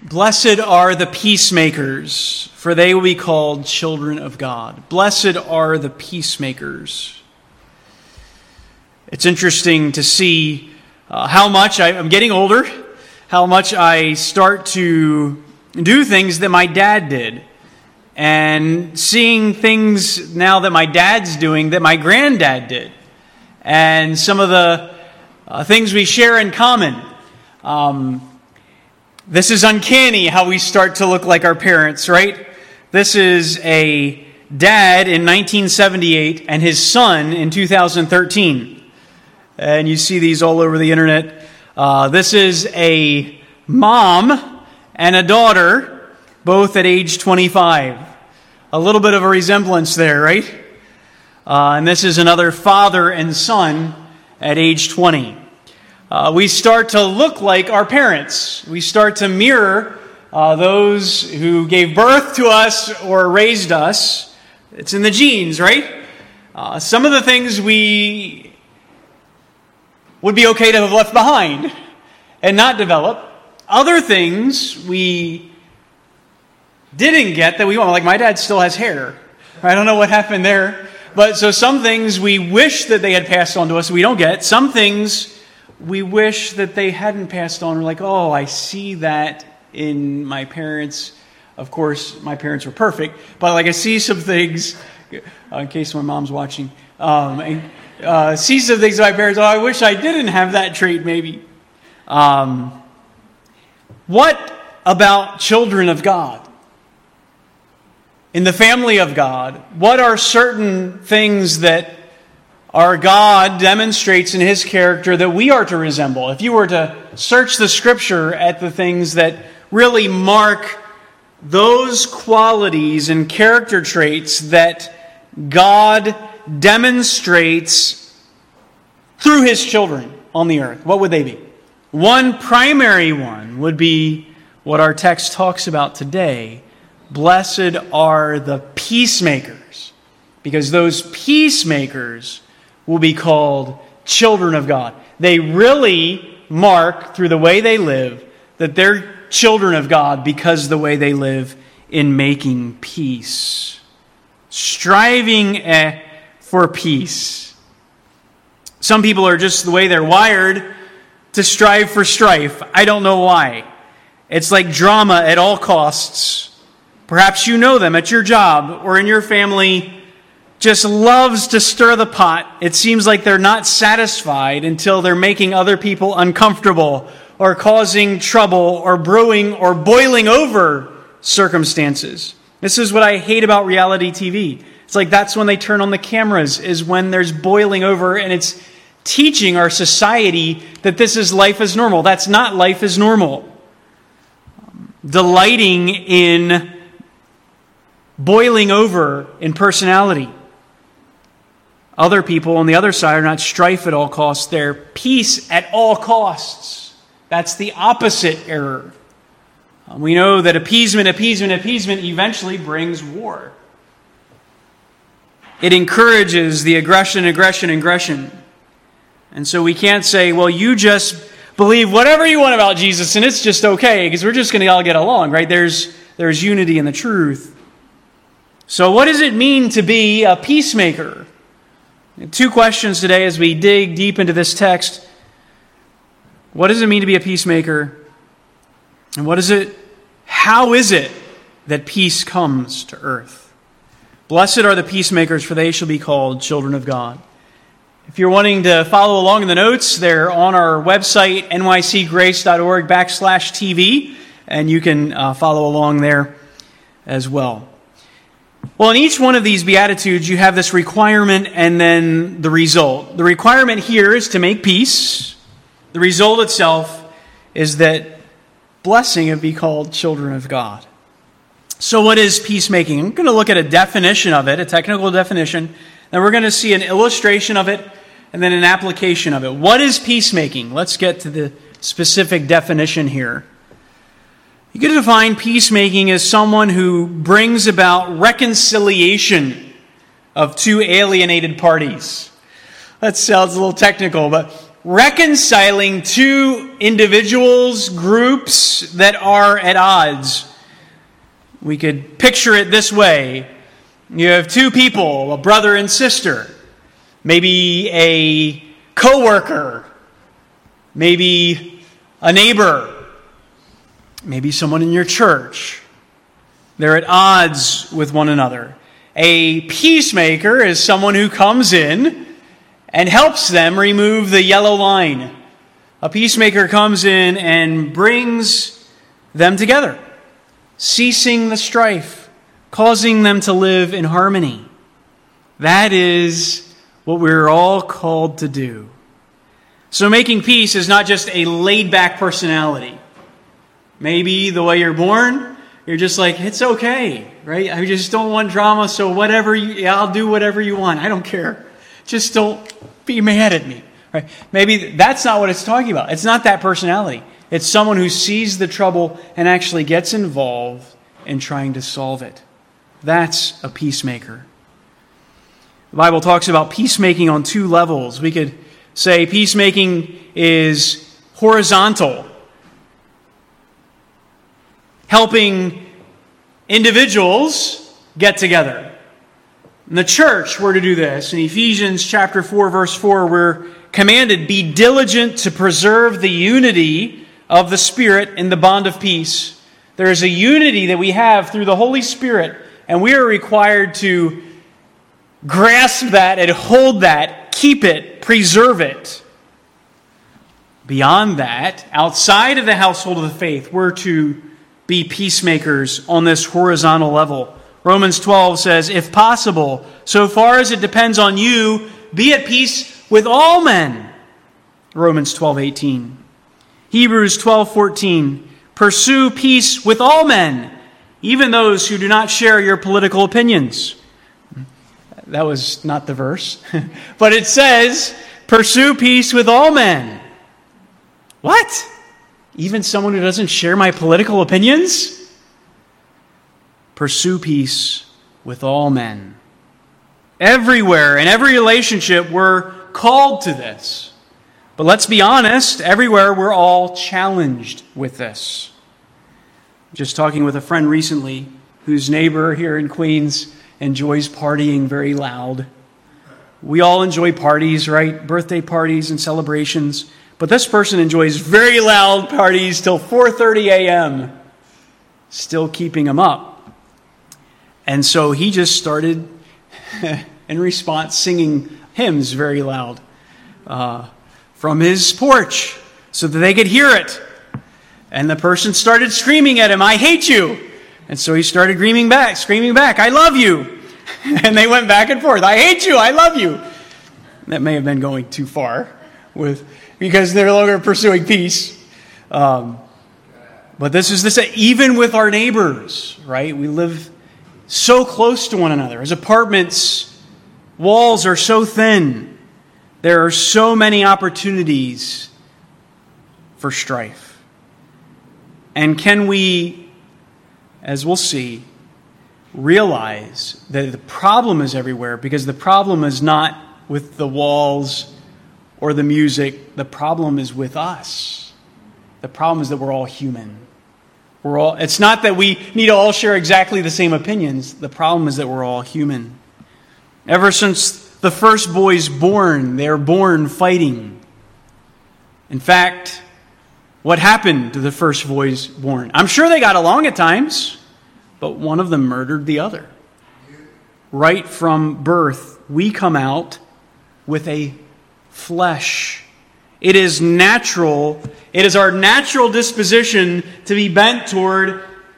Blessed are the peacemakers, for they will be called children of God. Blessed are the peacemakers. It's interesting to see how much I'm getting older, how much I start to do things that my dad did, and seeing things now that my dad's doing that my granddad did, and some of the things we share in common. This is uncanny how we start to look like our parents, right? This is a dad in 1978 and his son in 2013. And you see these all over the internet. This is a mom and a daughter, both at age 25. A little bit of a resemblance there, right? And this is another father and son at age 20. We start to look like our parents. We start to mirror those who gave birth to us or raised us. It's in the genes, right? Some of the things we would be okay to have left behind and not develop. Other things we didn't get that we want. Like my dad still has hair. I don't know what happened there. But so some things we wish that they had passed on to us we don't get. Some things we wish that they hadn't passed on. We're like, oh, I see that in my parents. Of course, my parents were perfect. But like I see some things, in case my mom's watching, see some things in my parents, oh, I wish I didn't have that trait maybe. What about children of God? In the family of God, what are certain things that our God demonstrates in His character that we are to resemble? If you were to search the Scripture at the things that really mark those qualities and character traits that God demonstrates through His children on the earth, what would they be? One primary one would be what our text talks about today. Blessed are the peacemakers, because those peacemakers will be called children of God. They really mark through the way they live that they're children of God because of the way they live in making peace. Striving for peace. Some people are just the way they're wired to strive for strife. I don't know why. It's like drama at all costs. Perhaps you know them at your job or in your family. Just loves to stir the pot. It seems like they're not satisfied until they're making other people uncomfortable or causing trouble or brewing or boiling over circumstances. This is what I hate about reality TV. It's like that's when they turn on the cameras, is when there's boiling over, and it's teaching our society that this is life as normal. That's not life as normal. Delighting in boiling over in personality. Other people on the other side are not strife at all costs. They're peace at all costs. That's the opposite error. We know that appeasement eventually brings war. It encourages the aggression. And so we can't say, well, you just believe whatever you want about Jesus and it's just okay because we're just going to all get along, right? There's unity in the truth. So what does it mean to be a peacemaker? Two questions today as we dig deep into this text. What does it mean to be a peacemaker? And how is it that peace comes to earth? Blessed are the peacemakers, for they shall be called children of God. If you're wanting to follow along in the notes, they're on our website, nycgrace.org/TV, and you can follow along there as well. Well, in each one of these Beatitudes, you have this requirement and then the result. The requirement here is to make peace. The result itself is that blessing and be called children of God. So what is peacemaking? I'm going to look at a definition of it, a technical definition. Then we're going to see an illustration of it and then an application of it. What is peacemaking? Let's get to the specific definition here. You can define peacemaking as someone who brings about reconciliation of two alienated parties. That sounds a little technical, but reconciling two individuals, groups that are at odds. We could picture it this way. You have two people, a brother and sister, maybe a coworker, maybe a neighbor, maybe someone in your church. They're at odds with one another. A peacemaker is someone who comes in and helps them remove the yellow line. A peacemaker comes in and brings them together, ceasing the strife, causing them to live in harmony. That is what we're all called to do. So making peace is not just a laid-back personality. Maybe the way you're born, you're just like, it's okay, right? I just don't want drama, so I'll do whatever you want. I don't care. Just don't be mad at me. Right? Maybe that's not what it's talking about. It's not that personality. It's someone who sees the trouble and actually gets involved in trying to solve it. That's a peacemaker. The Bible talks about peacemaking on two levels. We could say peacemaking is horizontal, helping individuals get together. In the church, we're to do this. In Ephesians chapter 4, verse 4, we're commanded, be diligent to preserve the unity of the Spirit in the bond of peace. There is a unity that we have through the Holy Spirit, and we are required to grasp that and hold that, keep it, preserve it. Beyond that, outside of the household of the faith, we're to be peacemakers on this horizontal level. Romans 12 says, if possible, so far as it depends on you, be at peace with all men. Romans 12:18. Hebrews 12:14. Pursue peace with all men, even those who do not share your political opinions. That was not the verse. But it says, pursue peace with all men. What? Even someone who doesn't share my political opinions? Pursue peace with all men. Everywhere, in every relationship, we're called to this. But let's be honest, everywhere we're all challenged with this. Just talking with a friend recently whose neighbor here in Queens enjoys partying very loud. We all enjoy parties, right? Birthday parties and celebrations. But this person enjoys very loud parties till 4:30 a.m., still keeping them up. And so he just started, in response, singing hymns very loud from his porch so that they could hear it. And the person started screaming at him, I hate you. And so he started screaming back, I love you. And they went back and forth, I hate you, I love you. That may have been going too far because they're no longer pursuing peace. But this is this, even with our neighbors, right? We live so close to one another. As apartments, walls are so thin. There are so many opportunities for strife. And can we, as we'll see, realize that the problem is everywhere, because the problem is not with the walls or the music. The problem is with us. The problem is that we're all human. It's not that we need to all share exactly the same opinions. The problem is that we're all human. Ever since the first boy's born, they're born fighting. In fact, what happened to the first boys born? I'm sure they got along at times, but one of them murdered the other. Right from birth, we come out with a flesh. It is natural. It is our natural disposition to be bent toward,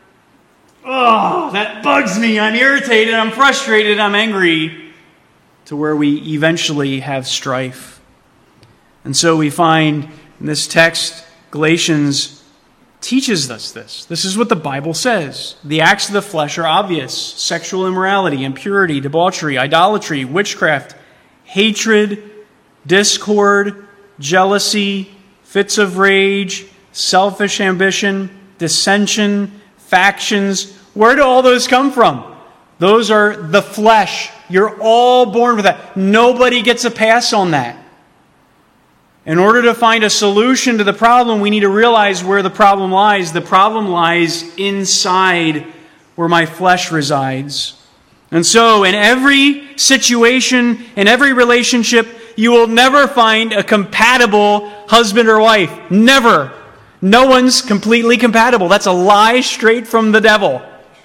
oh, that bugs me. I'm irritated. I'm frustrated. I'm angry. To where we eventually have strife. And so we find in this text, Galatians teaches us this. This is what the Bible says. The acts of the flesh are obvious. Sexual immorality, impurity, debauchery, idolatry, witchcraft, hatred, discord, jealousy, fits of rage, selfish ambition, dissension, factions. Where do all those come from? Those are the flesh. You're all born with that. Nobody gets a pass on that. In order to find a solution to the problem, we need to realize where the problem lies. The problem lies inside where my flesh resides. And so, in every situation, in every relationship, you will never find a compatible husband or wife. Never. No one's completely compatible. That's a lie straight from the devil.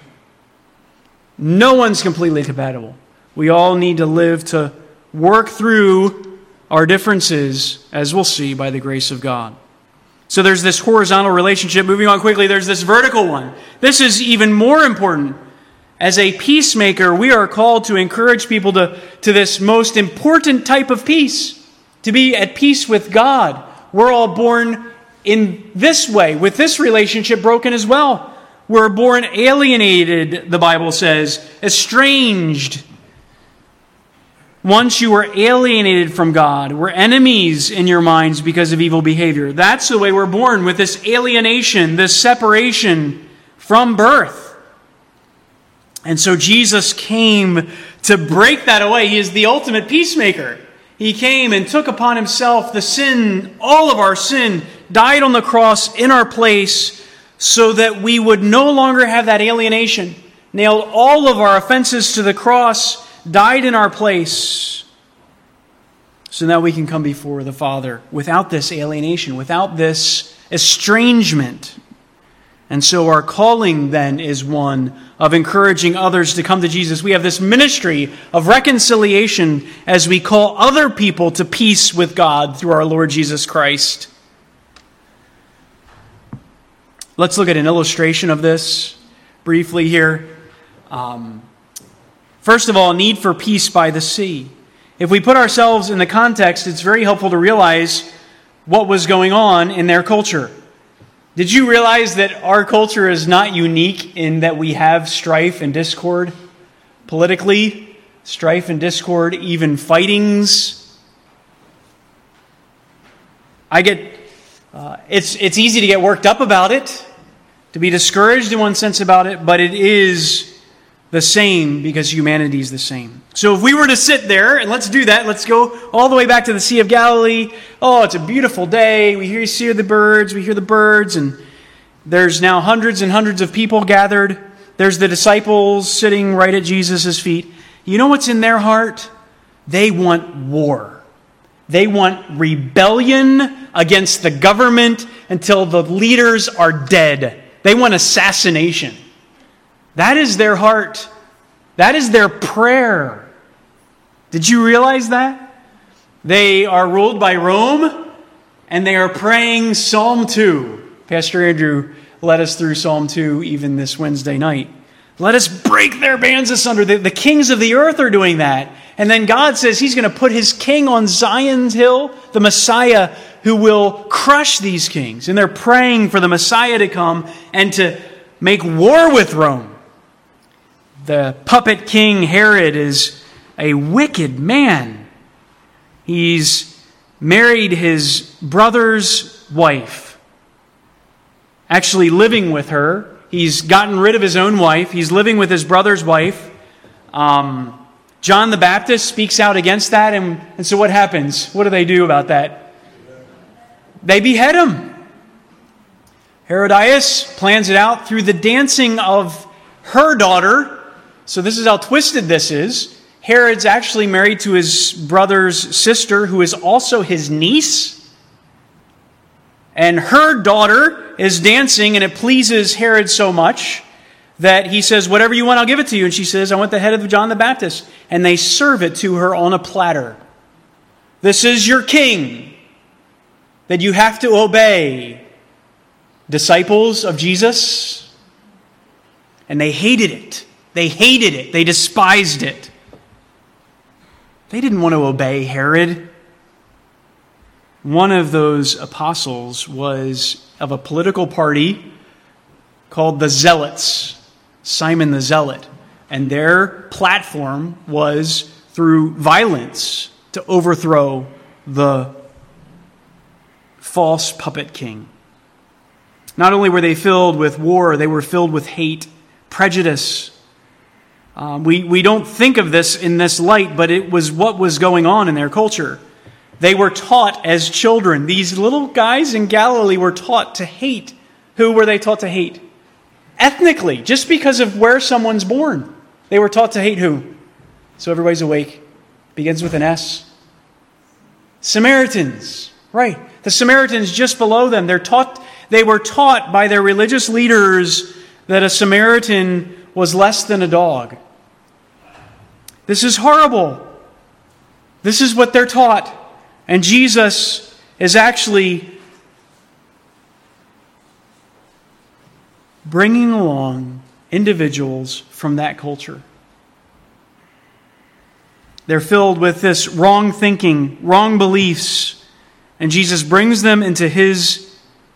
No one's completely compatible. We all need to live to work through our differences, as we'll see, by the grace of God. So there's this horizontal relationship. Moving on quickly, there's this vertical one. This is even more important. As a peacemaker, we are called to encourage people to this most important type of peace, to be at peace with God. We're all born in this way, with this relationship broken as well. We're born alienated, the Bible says, estranged. Once you were alienated from God, we're enemies in your minds because of evil behavior. That's the way we're born, with this alienation, this separation from birth. And so Jesus came to break that away. He is the ultimate peacemaker. He came and took upon himself the sin, all of our sin, died on the cross in our place so that we would no longer have that alienation. Nailed all of our offenses to the cross, died in our place, so that we can come before the Father without this alienation, without this estrangement. And so our calling then is one of encouraging others to come to Jesus. We have this ministry of reconciliation as we call other people to peace with God through our Lord Jesus Christ. Let's look at an illustration of this briefly here. First of all, need for peace by the sea. If we put ourselves in the context, it's very helpful to realize what was going on in their culture. Did you realize that our culture is not unique in that we have strife and discord politically, strife and discord, even fightings? It's easy to get worked up about it, to be discouraged in one sense about it, but it is the same because humanity is the same. So if we were to sit there, and let's do that, let's go all the way back to the Sea of Galilee. Oh, it's a beautiful day. We hear the birds, and there's now hundreds and hundreds of people gathered. There's the disciples sitting right at Jesus' feet. You know what's in their heart? They want war. They want rebellion against the government until the leaders are dead. They want assassination. That is their heart. That is their prayer. Did you realize that? They are ruled by Rome, and they are praying Psalm 2. Pastor Andrew led us through Psalm 2 even this Wednesday night. Let us break their bands asunder. The kings of the earth are doing that. And then God says He's going to put His king on Zion's hill, the Messiah, who will crush these kings. And they're praying for the Messiah to come and to make war with Rome. The puppet king Herod is a wicked man. He's married his brother's wife, actually living with her. He's gotten rid of his own wife. He's living with his brother's wife. John the Baptist speaks out against that. And so what happens? What do they do about that? They behead him. Herodias plans it out through the dancing of her daughter. So this is how twisted this is. Herod's actually married to his brother's sister, who is also his niece. And her daughter is dancing, and it pleases Herod so much that he says, whatever you want, I'll give it to you. And she says, I want the head of John the Baptist. And they serve it to her on a platter. This is your king that you have to obey. Disciples of Jesus. And they hated it. They hated it. They despised it. They didn't want to obey Herod. One of those apostles was of a political party called the Zealots, Simon the Zealot. And their platform was through violence to overthrow the false puppet king. Not only were they filled with war, they were filled with hate, prejudice. We don't think of this in this light, but it was what was going on in their culture. They were taught as children. These little guys in Galilee were taught to hate. Who were they taught to hate? Ethnically, just because of where someone's born. They were taught to hate who? So everybody's awake. Begins with an S. Samaritans. Right. The Samaritans just below them. They were taught by their religious leaders that a Samaritan was less than a dog. This is horrible. This is what they're taught. And Jesus is actually bringing along individuals from that culture. They're filled with this wrong thinking, wrong beliefs, and Jesus brings them into His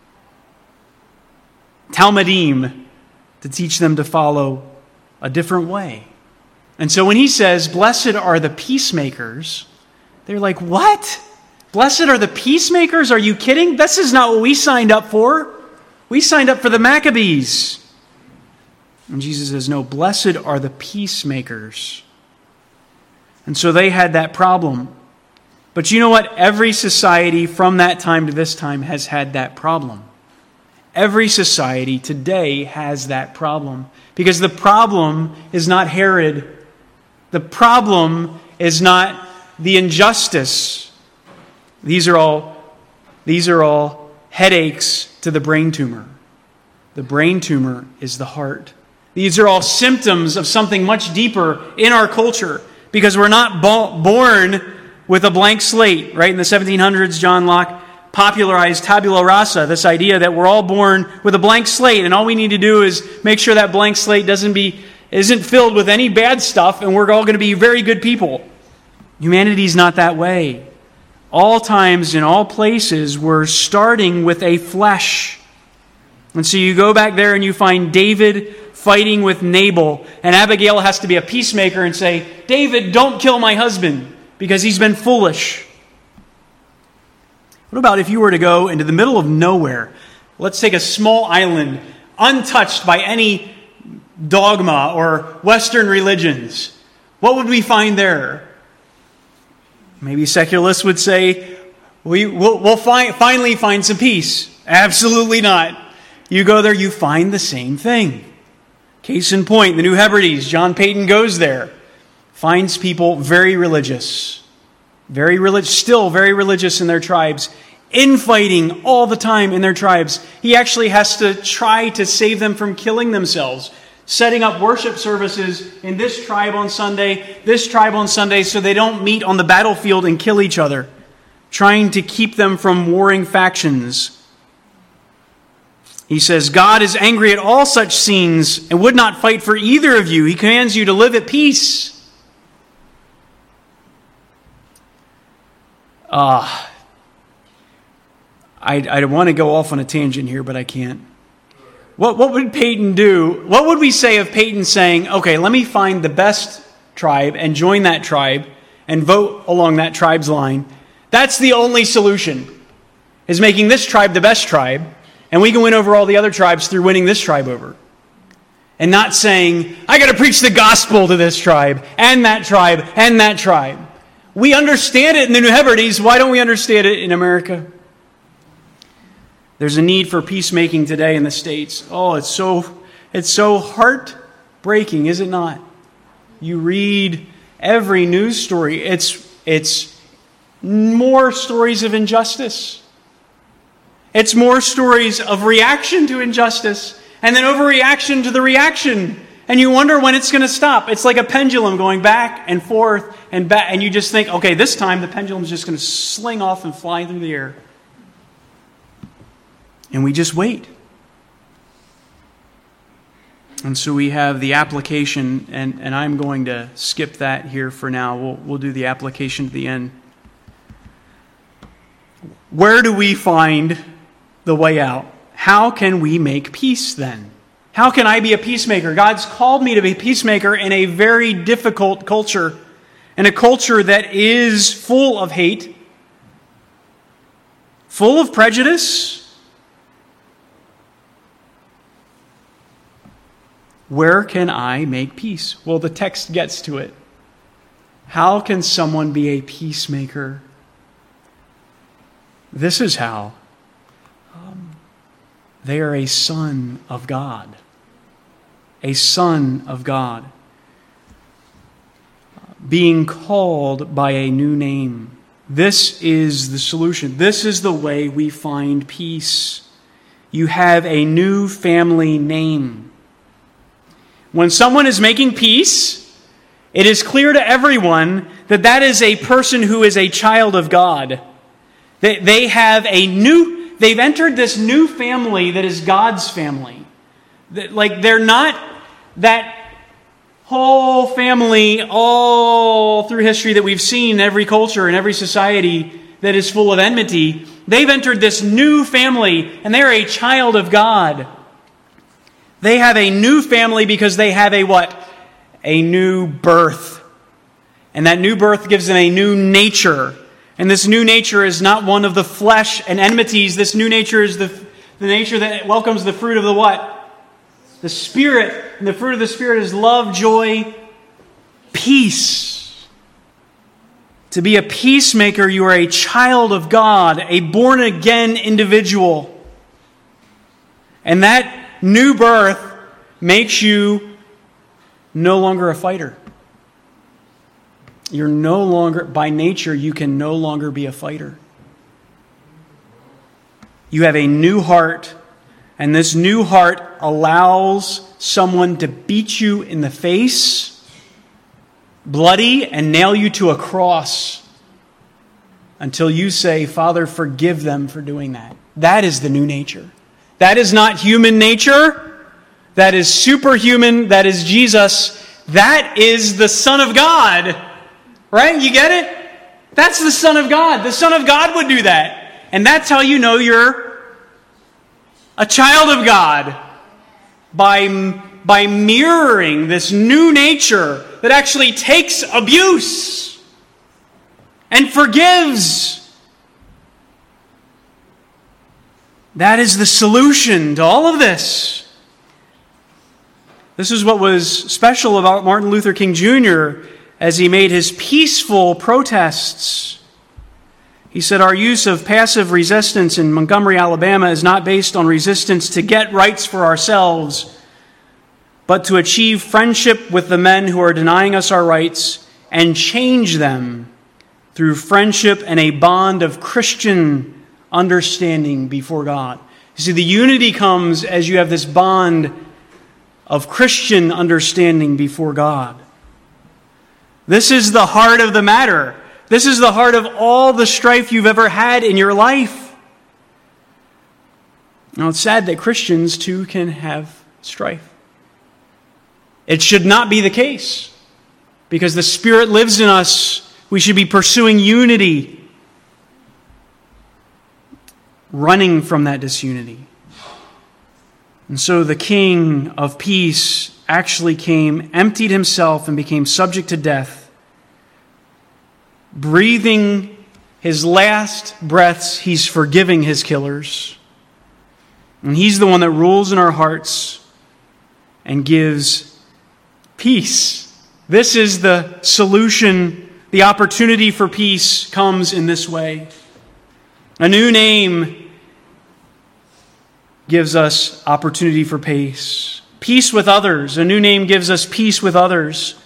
Talmudim to teach them to follow a different way. And so when He says, "Blessed are the peacemakers," they're like, "What? Blessed are the peacemakers? Are you kidding? This is not what we signed up for. We signed up for the Maccabees." And Jesus says, "No, blessed are the peacemakers." And so they had that problem. But you know what? Every society from that time to this time has had that problem. Every society today has that problem. Because the problem is not Herod. The problem is not the injustice. These are all headaches to the brain tumor. The brain tumor is the heart. These are all symptoms of something much deeper in our culture. Because we're not born with a blank slate, right? In the 1700s, John Locke popularized tabula rasa, this idea that we're all born with a blank slate, and all we need to do is make sure that blank slate isn't filled with any bad stuff, and we're all going to be very good people. Humanity's not that way. All times, in all places, we're starting with a flesh. And so you go back there and you find David fighting with Nabal, and Abigail has to be a peacemaker and say, "David, don't kill my husband because he's been foolish." What about if you were to go into the middle of nowhere? Let's take a small island, untouched by any dogma or Western religions. What would we find there? Maybe secularists would say, we'll finally find some peace. Absolutely not. You go there, you find the same thing. Case in point, the New Hebrides. John Payton goes there, finds people very religious, still very religious in their tribes, infighting all the time in their tribes. He actually has to try to save them from killing themselves, setting up worship services in this tribe on Sunday, so they don't meet on the battlefield and kill each other, trying to keep them from warring factions. He says, God is angry at all such scenes and would not fight for either of you. He commands you to live at peace. I want to go off on a tangent here, but I can't. What would Peyton do? What would we say of Peyton saying, okay, let me find the best tribe and join that tribe and vote along that tribe's line? That's the only solution, is making this tribe the best tribe, and we can win over all the other tribes through winning this tribe over. And not saying, I got to preach the gospel to this tribe, and that tribe, and that tribe. We understand it in the New Hebrides. Why don't we understand it in America? There's a need for peacemaking today in the States. Oh, it's so heartbreaking, is it not? You read every news story. It's more stories of injustice. It's more stories of reaction to injustice and then overreaction to the reaction. And you wonder when it's going to stop. It's like a pendulum going back and forth and back. And you just think, okay, this time the pendulum's just going to sling off and fly through the air. And we just wait. And so we have the application, and I'm going to skip that here for now. We'll do the application at the end. Where do we find the way out? How can we make peace then? How can I be a peacemaker? God's called me to be a peacemaker in a very difficult culture, in a culture that is full of hate, full of prejudice. Where can I make peace? Well, the text gets to it. How can someone be a peacemaker? This is how they are a son of God. A son of God. Being called by a new name. This is the solution. This is the way we find peace. You have a new family name. When someone is making peace, it is clear to everyone that that is a person who is a child of God. They've entered this new family that is God's family. They're not that whole family all through history that we've seen in every culture and every society that is full of enmity. They've entered this new family, and they're a child of God. They have a new family because they have a what? A new birth. And that new birth gives them a new nature. And this new nature is not one of the flesh and enmities. This new nature is the nature that welcomes the fruit of the what? The Spirit. And the fruit of the Spirit is love, joy, peace. To be a peacemaker, you are a child of God, a born-again individual. And that new birth makes you no longer a fighter. You're no longer, by nature, you can no longer be a fighter. You have a new heart, and this new heart allows someone to beat you in the face, bloody, and nail you to a cross until you say, Father, forgive them for doing that. That is the new nature. That is not human nature. That is superhuman. That is Jesus. That is the Son of God. Right? You get it? That's the Son of God. The Son of God would do that. And that's how you know you're a child of God. By mirroring this new nature that actually takes abuse and forgives. That is the solution to all of this. This is what was special about Martin Luther King Jr. as he made his peaceful protests. He said, our use of passive resistance in Montgomery, Alabama is not based on resistance to get rights for ourselves, but to achieve friendship with the men who are denying us our rights and change them through friendship and a bond of Christian understanding before God. You see, the unity comes as you have this bond of Christian understanding before God. This is the heart of the matter. This is the heart of all the strife you've ever had in your life. Now, it's sad that Christians, too, can have strife. It should not be the case. Because the Spirit lives in us, we should be pursuing unity, running from that disunity. And so the King of Peace actually came, emptied himself, and became subject to death, breathing his last breaths. He's forgiving his killers. And he's the one that rules in our hearts and gives peace. This is the solution. The opportunity for peace comes in this way. A new name gives us opportunity for peace. Peace with others. A new name gives us peace with others.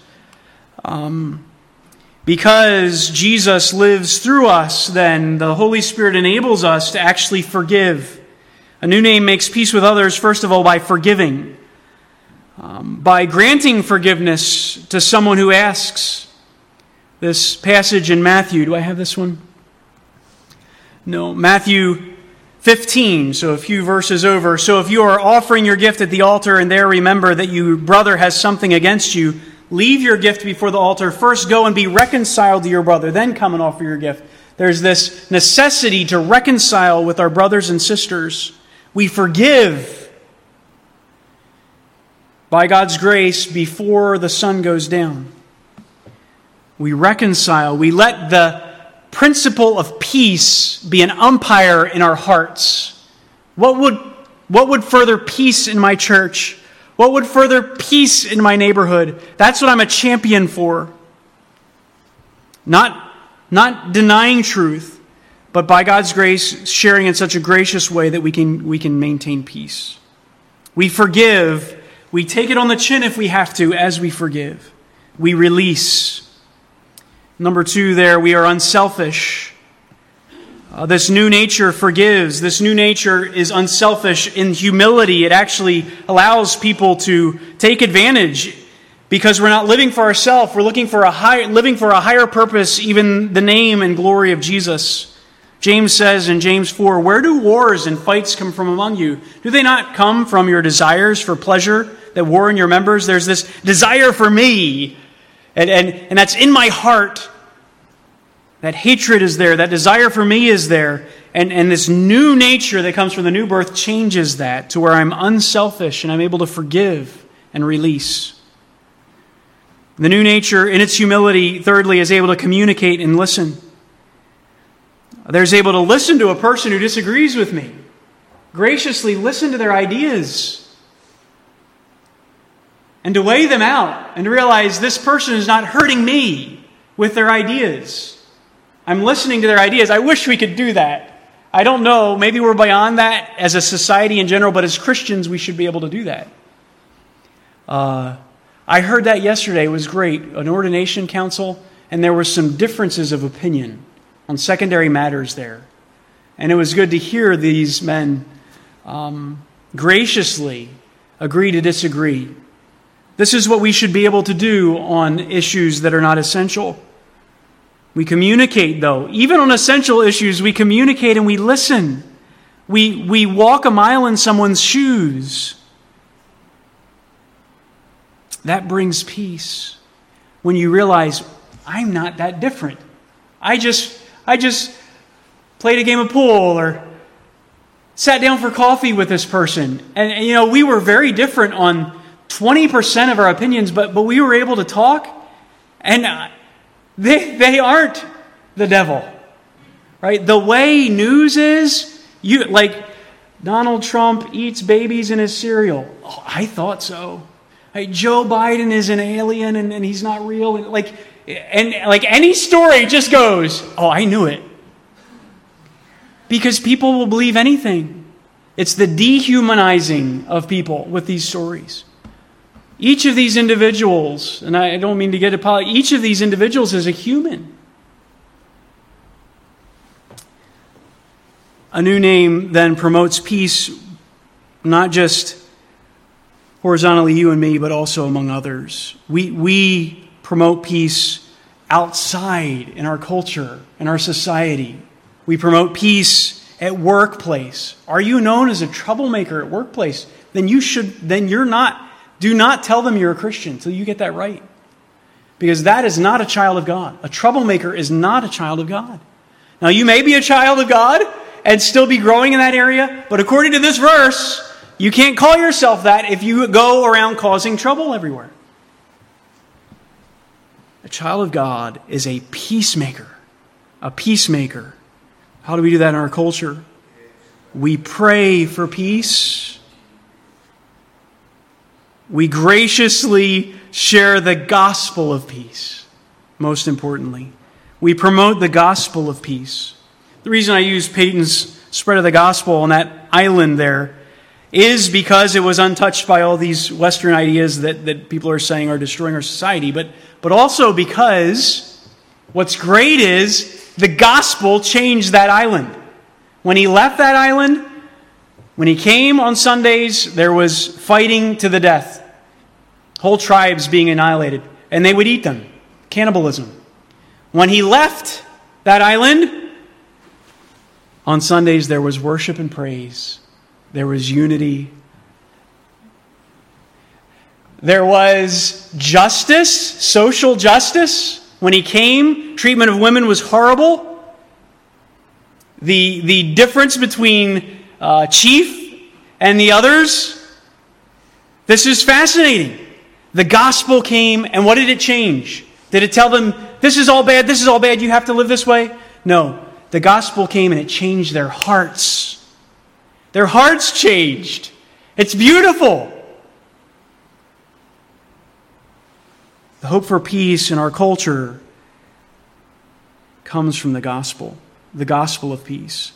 Because Jesus lives through us, then the Holy Spirit enables us to actually forgive. A new name makes peace with others, first of all, by forgiving. By granting forgiveness to someone who asks. This passage in Matthew, do I have this one? No, Matthew 15, so a few verses over. So if you are offering your gift at the altar and there remember that your brother has something against you, leave your gift before the altar. First go and be reconciled to your brother, then come and offer your gift. There's this necessity to reconcile with our brothers and sisters. We forgive by God's grace before the sun goes down. We reconcile. We let the principle of peace be an umpire in our hearts. What would further peace in my church? What would further peace in my neighborhood? That's what I'm a champion for. Not denying truth, but by God's grace, sharing in such a gracious way that we can maintain peace. We forgive. We take it on the chin if we have to, as we forgive. We release. Number 2 there, we are unselfish. This new nature forgives. This new nature is unselfish in humility. It actually allows people to take advantage because we're not living for ourselves. We're living for a higher purpose, even the name and glory of Jesus. James says in James 4, "Where do wars and fights come from among you? Do they not come from your desires for pleasure that war in your members?" There's this desire for me, and that's in my heart. That hatred is there. That desire for me is there. And this new nature that comes from the new birth changes that to where I'm unselfish and I'm able to forgive and release. The new nature, in its humility, thirdly, is able to communicate and listen. There's able to listen to a person who disagrees with me. Graciously listen to their ideas. And to weigh them out and to realize this person is not hurting me with their ideas. I'm listening to their ideas. I wish we could do that. I don't know. Maybe we're beyond that as a society in general, but as Christians, we should be able to do that. I heard that yesterday. It was great. An ordination council, and there were some differences of opinion on secondary matters there. And it was good to hear these men graciously agree to disagree. This is what we should be able to do on issues that are not essential. We communicate, though. Even on essential issues, we communicate and we listen. We walk a mile in someone's shoes. That brings peace. When you realize, I'm not that different. I just played a game of pool or sat down for coffee with this person. And we were very different on 20% of our opinions, but we were able to talk. And They aren't the devil, right? The way news is, like Donald Trump eats babies in his cereal. Oh, I thought so. Joe Biden is an alien and he's not real. And any story just goes, oh, I knew it. Because people will believe anything. It's the dehumanizing of people with these stories. Each of these individuals, and I don't mean to get apologetic, each of these individuals is a human. A new name then promotes peace, not just horizontally you and me, but also among others. We promote peace outside in our culture, in our society. We promote peace at workplace. Are you known as a troublemaker at workplace? Do not tell them you're a Christian until you get that right. Because that is not a child of God. A troublemaker is not a child of God. Now, you may be a child of God and still be growing in that area, but according to this verse, you can't call yourself that if you go around causing trouble everywhere. A child of God is a peacemaker. A peacemaker. How do we do that in our culture? We pray for peace. We graciously share the gospel of peace, most importantly. We promote the gospel of peace. The reason I use Peyton's spread of the gospel on that island there is because it was untouched by all these Western ideas that people are saying are destroying our society, but also because what's great is the gospel changed that island. When he left that island, when he came on Sundays, there was fighting to the death. Whole tribes being annihilated. And they would eat them. Cannibalism. When he left that island, on Sundays there was worship and praise. There was unity. There was justice, social justice. When he came, treatment of women was horrible. The difference between chief and the others, this is fascinating. The gospel came, and what did it change? Did it tell them, this is all bad, you have to live this way? No. The gospel came and it changed their hearts. Their hearts changed. It's beautiful. The hope for peace in our culture comes from the gospel. the gospel of peace.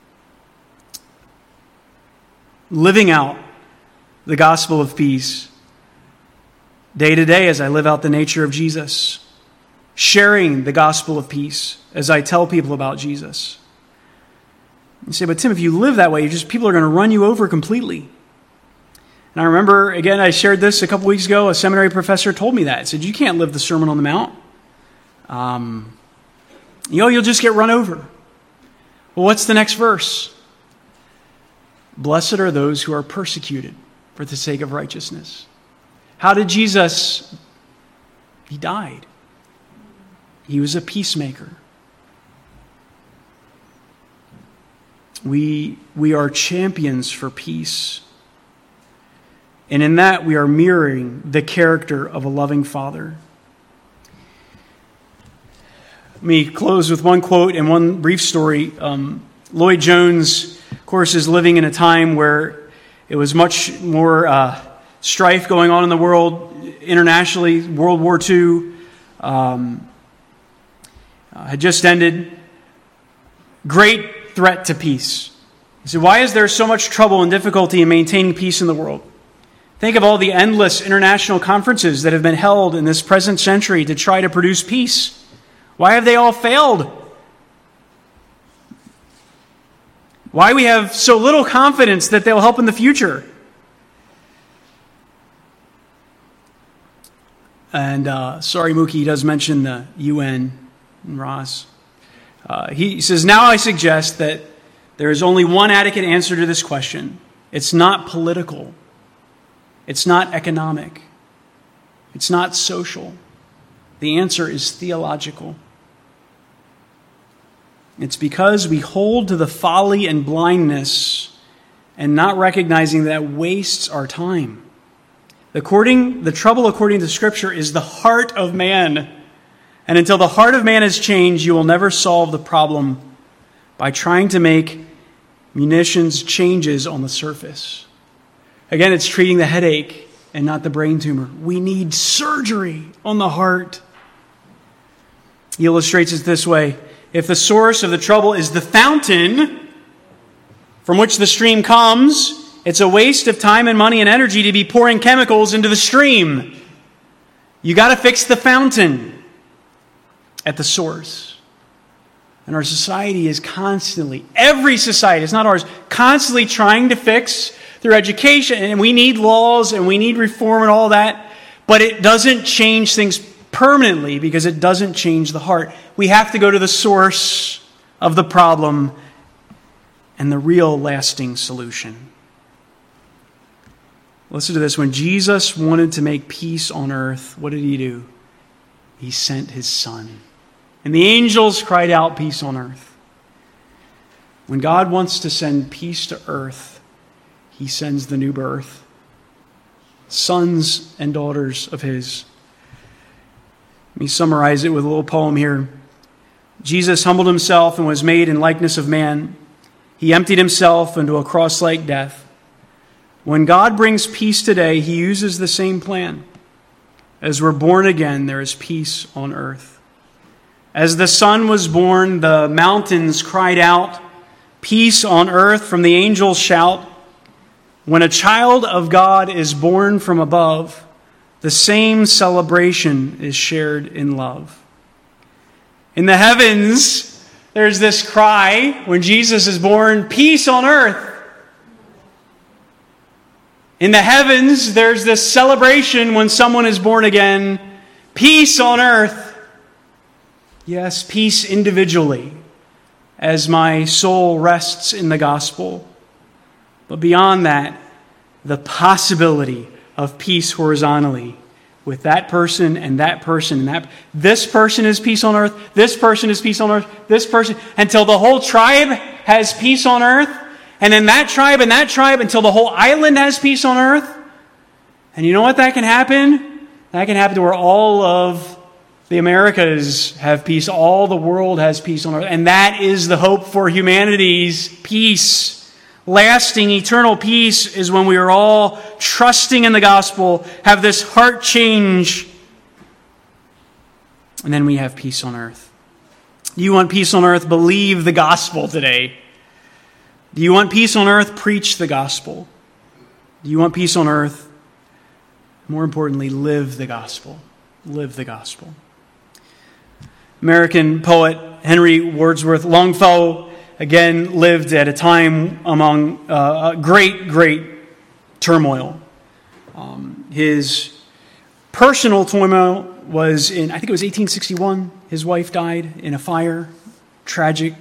Living out the gospel of peace day to day as I live out the nature of Jesus. Sharing the gospel of peace as I tell people about Jesus. You say, but Tim, if you live that way, people are going to run you over completely. And I remember, again, I shared this a couple weeks ago, a seminary professor told me that. He said, you can't live the Sermon on the Mount. You'll just get run over. Well, what's the next verse? Blessed are those who are persecuted for the sake of righteousness. How did Jesus? He died. He was a peacemaker. We are champions for peace. And in that, we are mirroring the character of a loving Father. Let me close with one quote and one brief story. Lloyd Jones, of course, is living in a time where it was much more strife going on in the world internationally. World War II had just ended. Great threat to peace. He said, why is there so much trouble and difficulty in maintaining peace in the world? Think of all the endless international conferences that have been held in this present century to try to produce peace. Why have they all failed? Why we have so little confidence that they'll help in the future? And sorry, Mookie does mention the UN and Ross. He says, now I suggest that there is only one adequate answer to this question. It's not political. It's not economic. It's not social. The answer is theological. It's because we hold to the folly and blindness and not recognizing that wastes our time. The trouble according to Scripture is the heart of man. And until the heart of man is changed, you will never solve the problem by trying to make munitions changes on the surface. Again, it's treating the headache and not the brain tumor. We need surgery on the heart. He illustrates it this way. If the source of the trouble is the fountain from which the stream comes, it's a waste of time and money and energy to be pouring chemicals into the stream. You got to fix the fountain at the source. And our society is constantly, every society, it's not ours, constantly trying to fix through education. And we need laws and we need reform and all that. But it doesn't change things permanently because it doesn't change the heart. We have to go to the source of the problem and the real lasting solution. Listen to this. When Jesus wanted to make peace on earth, what did he do? He sent his Son. And the angels cried out, peace on earth. When God wants to send peace to earth, he sends the new birth. Sons and daughters of his. Let me summarize it with a little poem here. Jesus humbled himself and was made in likeness of man. He emptied himself into a cross-like death. When God brings peace today, he uses the same plan. As we're born again, there is peace on earth. As the Son was born, the mountains cried out, peace on earth from the angels' shout. When a child of God is born from above, the same celebration is shared in love. In the heavens, there's this cry when Jesus is born, peace on earth. In the heavens, there's this celebration when someone is born again, peace on earth. Yes, peace individually, as my soul rests in the gospel. But beyond that, the possibility of peace horizontally with that person and that person and that. This person is peace on earth. This person is peace on earth. This person, until the whole tribe has peace on earth. And then that tribe and that tribe until the whole island has peace on earth. And you know what that can happen? That can happen to where all of the Americas have peace. All the world has peace on earth. And that is the hope for humanity's peace. Lasting, eternal peace is when we are all trusting in the gospel, have this heart change, and then we have peace on earth. Do you want peace on earth? Believe the gospel today. Do you want peace on earth? Preach the gospel. Do you want peace on earth? More importantly, live the gospel. Live the gospel. American poet Henry Wadsworth Longfellow, again, lived at a time among great turmoil. His personal turmoil was in, I think it was 1861. His wife died in a fire. Tragic.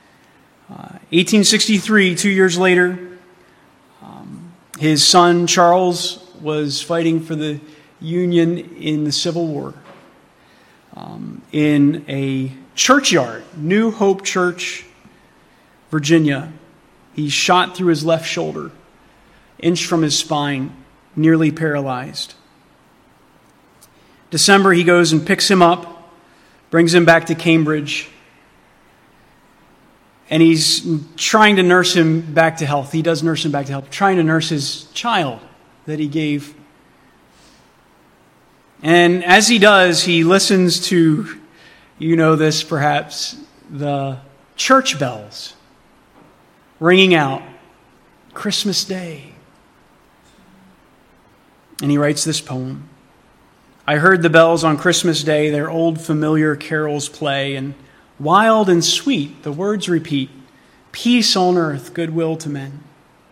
1863, 2 years later, his son Charles was fighting for the Union in the Civil War. In a churchyard, New Hope Church, Virginia, he's shot through his left shoulder, inch from his spine, nearly paralyzed. December, he goes and picks him up, brings him back to Cambridge, and he's trying to nurse him back to health. He does nurse him back to health, trying to nurse his child that he gave. And as he does, he listens to, you know this perhaps, the church bells ringing out, Christmas Day. And he writes this poem. I heard the bells on Christmas Day, their old familiar carols play, and wild and sweet the words repeat, peace on earth, goodwill to men.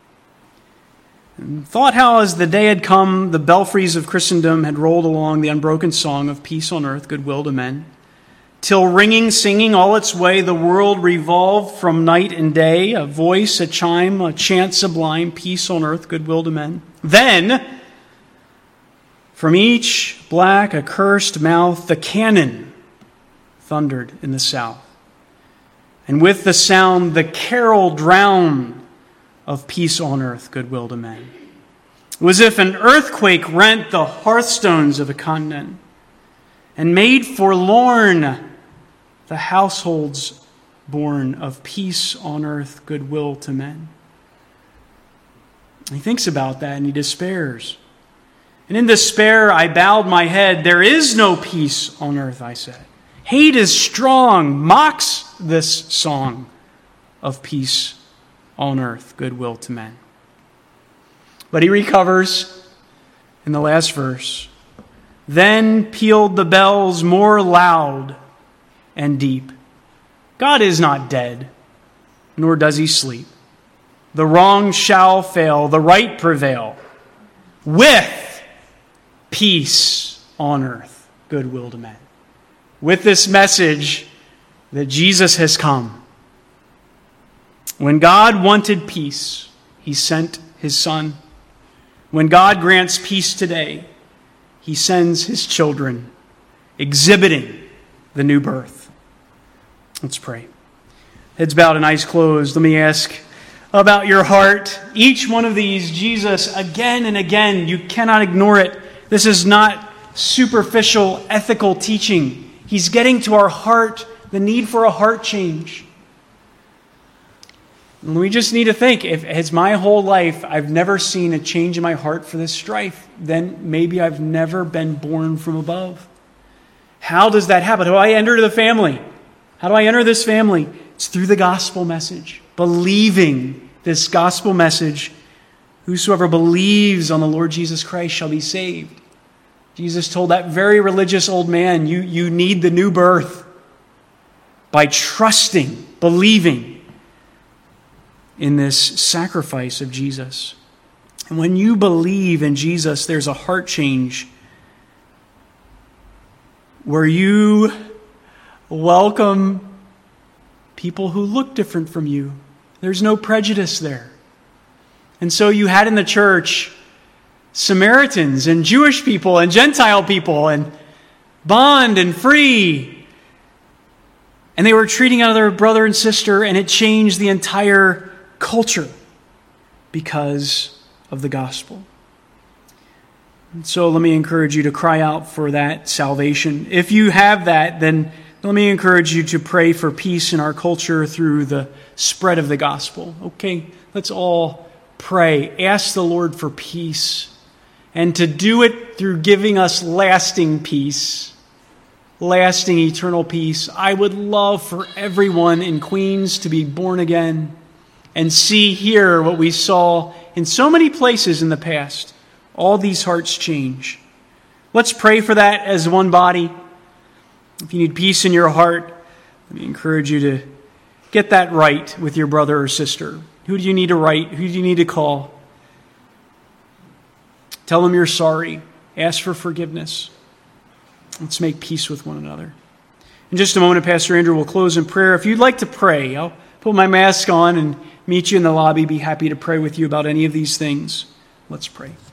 And thought how as the day had come, the belfries of Christendom had rolled along the unbroken song of peace on earth, goodwill to men, till ringing, singing all its way, the world revolved from night and day, a voice, a chime, a chant sublime, peace on earth, goodwill to men. Then, from each black accursed mouth, the cannon thundered in the south. And with the sound, the carol drowned of peace on earth, goodwill to men. It was as if an earthquake rent the hearthstones of a continent and made forlorn the households born of peace on earth, goodwill to men. He thinks about that and he despairs. And in despair, I bowed my head. There is no peace on earth, I said. Hate is strong, mocks this song of peace on earth, goodwill to men. But he recovers in the last verse. Then pealed the bells more loud and deep. God is not dead, nor does he sleep. The wrong shall fail, the right prevail. With peace on earth, goodwill to men. With this message that Jesus has come. When God wanted peace, he sent his Son. When God grants peace today, he sends his children, exhibiting the new birth. Let's pray. Heads bowed and eyes closed. Let me ask about your heart. Each one of these, Jesus, again and again, you cannot ignore it. This is not superficial ethical teaching. He's getting to our heart, the need for a heart change. And we just need to think, if as my whole life I've never seen a change in my heart for this strife, then maybe I've never been born from above. How does that happen? How do I enter the family? How do I enter this family? It's through the gospel message. Believing this gospel message. Whosoever believes on the Lord Jesus Christ shall be saved. Jesus told that very religious old man, you need the new birth by trusting, believing in this sacrifice of Jesus. And when you believe in Jesus, there's a heart change where you welcome people who look different from you. There's no prejudice there. And so you had in the church Samaritans and Jewish people and Gentile people and bond and free. And they were treating another brother and sister, and it changed the entire culture because of the gospel. And so let me encourage you to cry out for that salvation. If you have that, then let me encourage you to pray for peace in our culture through the spread of the gospel. Okay, let's all pray. Ask the Lord for peace, and to do it through giving us lasting peace. lasting eternal peace. I would love for everyone in Queens to be born again and see here what we saw in so many places in the past. All these hearts change. Let's pray for that as one body. If you need peace in your heart, let me encourage you to get that right with your brother or sister. Who do you need to write? Who do you need to call? Tell them you're sorry. Ask for forgiveness. Let's make peace with one another. In just a moment, Pastor Andrew will close in prayer. If you'd like to pray, I'll put my mask on and meet you in the lobby. Be happy to pray with you about any of these things. Let's pray.